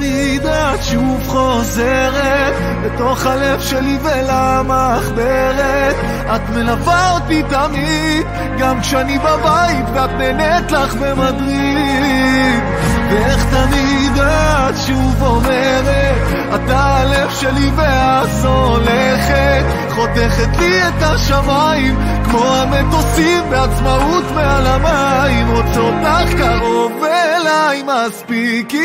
תמיד את שוב חוזרת בתוך הלב שלי ולמחברת. את מלווה אותי תמיד גם כשאני בבית ואת נהנית לך במדריד. ואיך תמיד את שוב אומרת אתה הלב שלי ואת הולכת חותכת לי את השמיים כמו המטוסים בעצמאות מעל המים. רוצה אותך קרוב אליי מספיק